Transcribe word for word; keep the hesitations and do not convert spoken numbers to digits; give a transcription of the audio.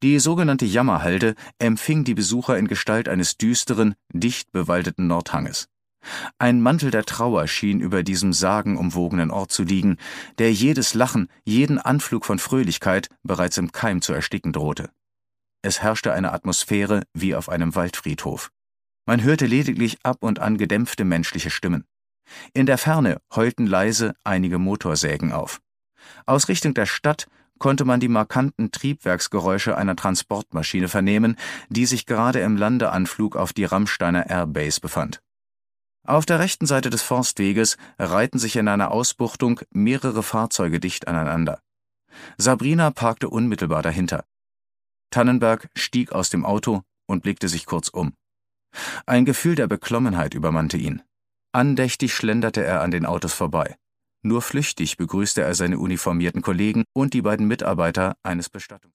Die sogenannte Jammerhalde empfing die Besucher in Gestalt eines düsteren, dicht bewaldeten Nordhanges. Ein Mantel der Trauer schien über diesem sagenumwogenen Ort zu liegen, der jedes Lachen, jeden Anflug von Fröhlichkeit bereits im Keim zu ersticken drohte. Es herrschte eine Atmosphäre wie auf einem Waldfriedhof. Man hörte lediglich ab und an gedämpfte menschliche Stimmen. In der Ferne heulten leise einige Motorsägen auf. Aus Richtung der Stadt konnte man die markanten Triebwerksgeräusche einer Transportmaschine vernehmen, die sich gerade im Landeanflug auf die Ramsteiner Airbase befand. Auf der rechten Seite des Forstweges reihten sich in einer Ausbuchtung mehrere Fahrzeuge dicht aneinander. Sabrina parkte unmittelbar dahinter. Tannenberg stieg aus dem Auto und blickte sich kurz um. Ein Gefühl der Beklommenheit übermannte ihn. Andächtig schlenderte er an den Autos vorbei. Nur flüchtig begrüßte er seine uniformierten Kollegen und die beiden Mitarbeiter eines Bestattungs